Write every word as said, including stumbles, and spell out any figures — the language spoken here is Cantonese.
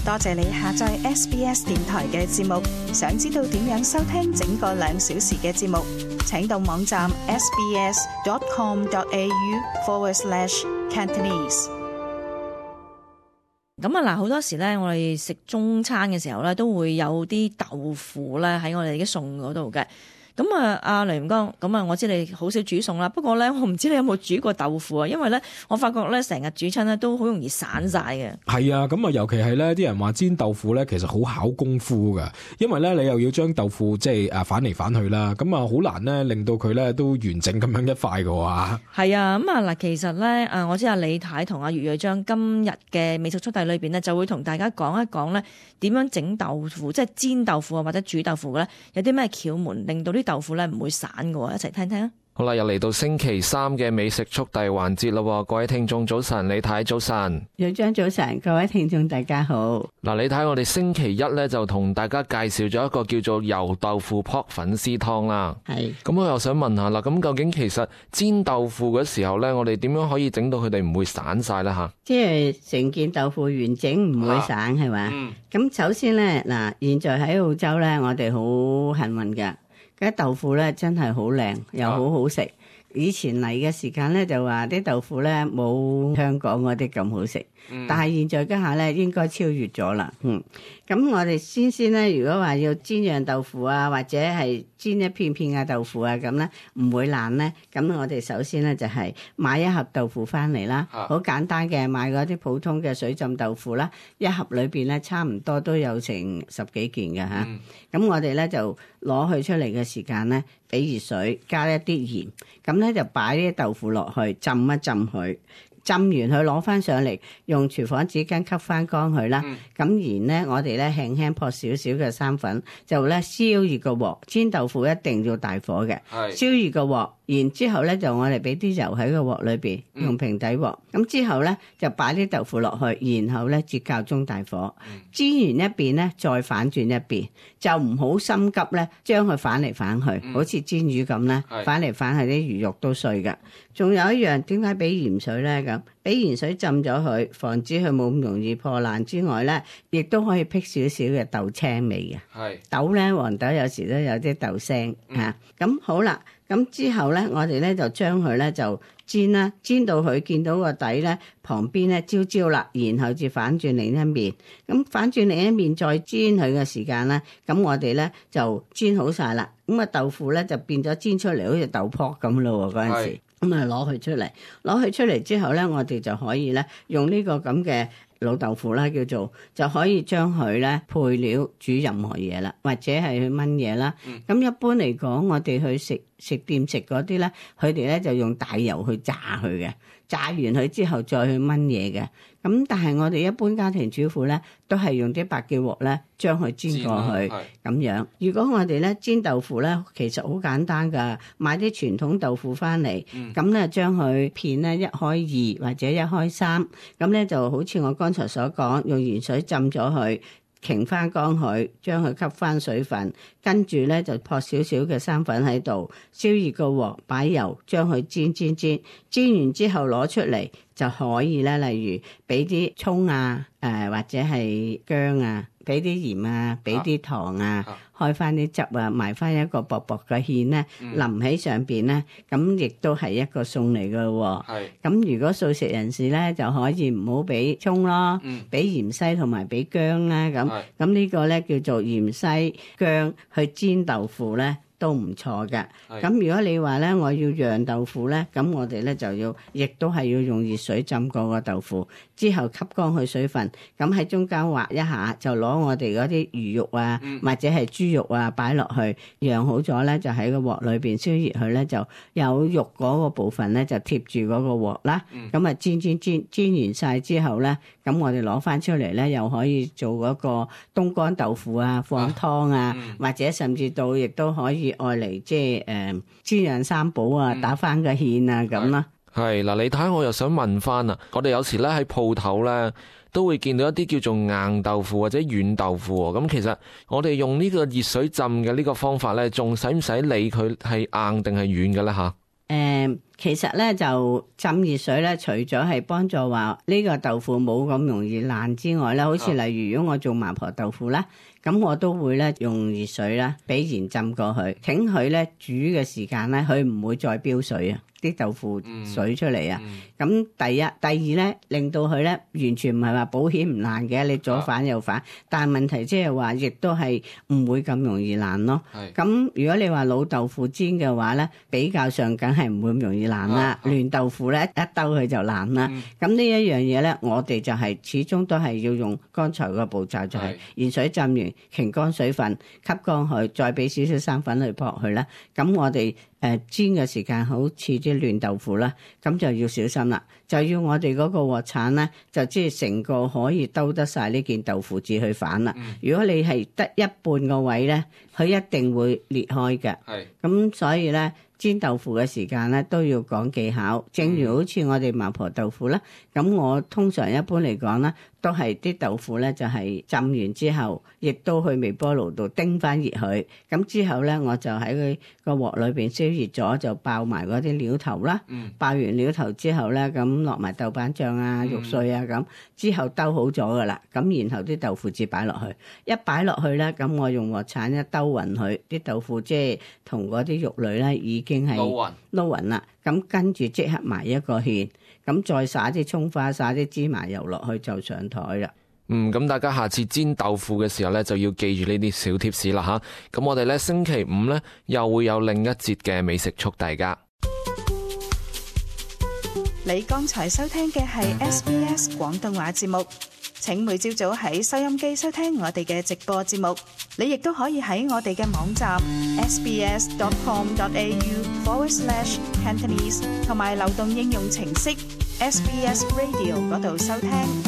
多謝你下載 S B S 電台嘅節目。想知道點樣收聽整個兩小時嘅節目，請到網站 sbs.com.au forward slash Cantonese。 咁啊嗱，好多時咧，我哋食中餐嘅時候咧，都會有啲豆腐咧喺我哋嘅餸嗰度嘅。咁啊，阿雷吳剛，咁啊，我知你好少煮餸啦。不過咧，我唔知你有冇煮過豆腐啊？因為咧，我發覺咧，成日煮親咧都好容易散晒嘅。 係啊，咁啊，尤其係咧，啲人話煎豆腐咧，其實好考功夫噶。因為咧，你又要將豆腐即係誒反嚟反去啦，咁啊，好難咧令到佢咧都完整咁樣一塊嘅喎。係啊，咁啊嗱，其實咧，誒，我知阿李太同阿余瑞章今日嘅美食速遞裏邊咧，就會同大家講一講咧點樣整豆腐，即係煎豆腐啊或者煮豆腐嘅咧，有啲咩竅門令到啲豆腐咧唔會散嘅喎，一齊聽聽啊！ 好啦，又嚟到星期三嘅美食速遞環節啦，各位聽眾早晨，李太早晨， 瑞章早晨，各位聽眾大家好。 嗱，李太，我哋星期一咧就同大家介紹咗一個叫做油豆腐撲粉絲湯啦。係，咁我又想問下啦，咁究竟其實煎豆腐嘅時候咧，我哋點樣可以整到佢哋唔會散晒咧吓？ 即係成件豆腐完整唔會散係嘛？咁、嗯、首先咧，嗱，現在喺澳洲咧，我哋好幸運嘅。啲豆腐咧真係好靚，又好好食。以前嚟嘅時間咧就話啲豆腐咧冇香港嗰啲咁好食，嗯、但係現在家下咧應該超越咗啦。嗯，咁我哋先先咧，如果話要煎釀豆腐啊，或者係煎一片片嘅豆腐啊，咁咧唔會爛咧。咁我哋首先咧就係買一盒豆腐翻嚟啦，好、啊、簡單嘅，買嗰啲普通嘅水浸豆腐啦，一盒裏邊咧差唔多都有成十幾件嘅嚇。咁、嗯、我哋咧就攞佢出嚟嘅時間咧，俾熱水加一啲鹽，咁咧就擺啲豆腐落去浸一浸佢。浸完佢攞翻上嚟，用廚房紙巾吸翻乾佢啦。咁、嗯、然咧，我哋咧輕輕撲少少嘅生粉，就咧燒熱個鑊。煎豆腐一定要大火嘅，燒熱個鑊。然之後咧，就我哋俾啲油喺個鑊裏邊，用平底鑊。咁、嗯、之後咧，就擺啲豆腐落去，然後咧節較中大火。嗯、煎完一邊咧，再反轉一邊，就唔好心急咧，將佢反嚟反去，嗯、好似煎魚咁咧，反嚟反去啲魚肉都碎㗎。仲有一樣，點解俾鹽水咧？咁俾鹽水浸咗佢，防止佢冇咁容易破爛之外咧，亦都可以辟少少嘅豆青味嘅。係豆咧，黃豆有時都有啲豆腥嚇。咁、嗯啊、好啦。咁之後咧，我哋咧就將佢咧就煎啦，煎到佢見到個底咧旁邊咧焦焦啦，然後至反轉另一面。咁反轉另一面再煎佢嘅時間咧，咁我哋咧就煎好晒啦。咁啊豆腐咧就變咗煎出嚟好似豆泡咁咯喎，嗰陣時。咁啊攞佢出嚟，攞佢出嚟之後咧，我哋就可以咧用呢個咁嘅老豆腐啦，叫做就可以將佢咧配料煮任何嘢啦，或者係去燜嘢啦。咁、嗯、一般嚟講，我哋去食食店食嗰啲咧，佢哋咧就用大油去炸佢嘅，炸完佢之後再去燜嘢嘅。咁但係我哋一般家庭主婦咧，都係用啲白記鑊咧，將佢煎過去咁樣。如果我哋咧煎豆腐咧，其實好簡單噶，買啲傳統豆腐翻嚟，咁咧將佢片咧一開二或者一開三，咁咧就好似我剛才所講，用鹽水浸咗佢。擎翻乾佢，將佢吸翻水分，跟住咧就撲少少嘅生粉喺度，燒熱個鑊，擺油，將佢煎煎煎，煎完之後攞出嚟就可以咧。例如俾啲蔥啊，誒、呃、或者係薑啊，俾啲鹽啊，俾啲糖啊，啊開翻啲汁啊，埋翻一個薄薄嘅芡咧，嗯、淋喺上邊咧，咁亦都係一個餸嚟噶喎。係咁，如果素食人士咧，就可以唔好俾蔥咯，俾芫茜同埋俾薑啦。咁咁呢個咧叫做芫茜薑去煎豆腐咧，都唔錯嘅。咁如果你話咧，我要釀豆腐咧，咁我哋咧就要，亦都係要用熱水浸過個豆腐，之後吸乾佢水分，咁喺中間劃一下，就攞我哋嗰啲魚肉啊，嗯、或者係豬肉啊擺落去，釀好咗咧，就喺個鑊裏邊燒熱佢咧，就有肉嗰個部分咧就貼住嗰個鑊啦。咁啊、嗯、煎煎煎煎完晒之後咧，咁我哋攞翻出嚟咧，又可以做嗰個冬乾豆腐啊，放湯啊，啊嗯、或者甚至到亦都可以愛嚟即係誒煎釀三寶啊，打翻個芡啊咁啦。 係嗱，你睇我又想問翻啊，我哋有時咧喺鋪頭咧都會見到一啲叫做硬豆腐或者軟豆腐喎。咁其實我哋用呢個熱水浸嘅呢個方法咧，仲使唔使理佢係硬定係軟嘅咧吓？ 誒， 其實咧就浸熱水咧，除咗係幫助話呢個豆腐冇咁容易爛之外咧，好似例如如果我做麻婆豆腐啦，咁我都會咧用熱水啦，俾鹽浸過去，請佢咧煮嘅時間咧，佢唔會再飆水啊，啲豆腐水出嚟啊。咁、嗯嗯、第一、第二咧，令到佢咧完全唔係話保險唔爛嘅，你左反右反，啊、但係問題即係話，亦都係唔會咁容易爛咯。咁如果你話老豆腐煎嘅話咧，比較上梗係唔會咁容易爛啦。嫩、啊啊、豆腐咧一兜佢就爛啦。咁、嗯、呢一樣嘢咧，我哋就係始終都係要用剛才個步驟，就係鹽水浸完。擎乾水分，吸乾佢，再俾少少生粉去撲佢啦。咁我哋誒、呃、煎嘅時間好似啲嫩豆腐啦，咁就要小心啦。就要我哋嗰個鑊鏟咧，就即係成個可以兜得晒呢件豆腐至去反啦。嗯、如果你係得一半個位咧，佢一定會裂開嘅。係咁，所以咧煎豆腐嘅時間咧都要講技巧。正如好似我哋麻婆豆腐啦，咁我通常一般嚟講咧，都係啲豆腐咧就係浸完之後，亦都去微波爐度叮翻熱佢。咁之後咧，我就喺佢個鑊裏邊燒熱咗，就爆埋嗰啲料頭啦。嗯、爆完料頭之後咧，咁落埋豆瓣醬啊、肉碎啊咁，之後兜好咗噶啦。咁然後啲豆腐至擺落去，一擺落去咧，咁我用鑊鏟一兜勻佢，啲豆腐即係同嗰啲肉類咧已經係撈勻啦。咁跟住即刻埋一個芡，咁再撒啲葱花、撒啲芝麻油落去就上台啦。 嗯，咁大家下次煎豆腐嘅時候呢，就要記住呢啲小貼士啦吓。咁我哋呢星期五呢，又會有另一節嘅美食速遞噶。 你剛才收聽嘅係 S B S 廣東話節目，請每朝早喺收音機收聽我哋嘅直播節目。你亦都可以喺我哋嘅網站 sbs.com.au forward slash Cantonese 同埋流動應用程式 S B S Radio 嗰度收聽。